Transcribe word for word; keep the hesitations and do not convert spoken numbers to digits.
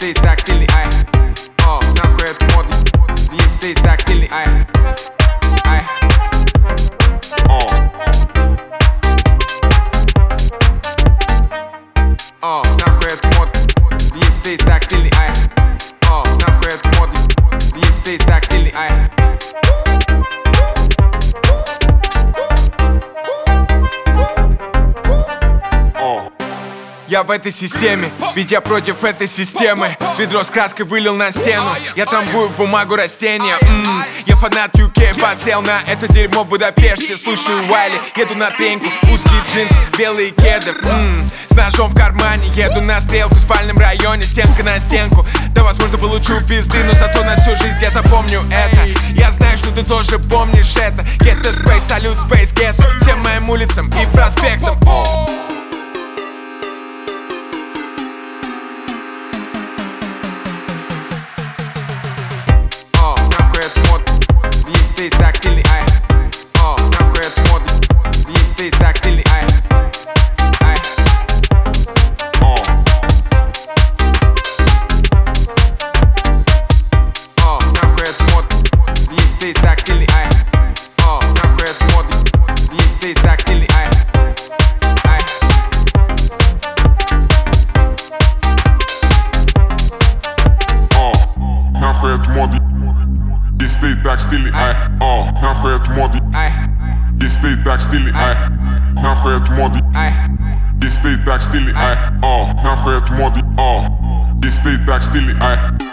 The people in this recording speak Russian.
ты так стильный, ай. О, нахуй это мода, если ты так стильный, ай. Ай. О. О, нахуй это мода, если ты так стильный, ай. О, нахуй это мода, если ты так стильный, ай. Я в этой системе, ведь я против этой системы. Ведро с краской вылил на стену, я трамбую в бумагу растения. М-м, Я фанат ю кей, подсел на это дерьмо в Будапеште. Слушаю Уайли, еду на пеньку, узкие джинсы, белые кеды. М-м, С ножом в кармане, еду на стрелку в спальном районе, стенка на стенку. Да, возможно, получу пизды, но зато на всю жизнь я запомню это. Я знаю, что ты тоже помнишь это. Get the space, салют, space, get всем моим улицам и проспектам. Ты так стильный, ай. О, нахуй это мода, если ты так стильный, ай. Ай. О. О, нахуй это мода, если ты так стильный, ай. О, нахуй это мода, если ты так стильный, ай. Ай. О, нахуй это мода, если ты так стильный, ай. О, нахуй это мода, Ай. если ты так стильный, ай. Нахуй это мода, Ай. если ты так стильный, ай. О, нахуй это мода, о, если ты так стильный, ай.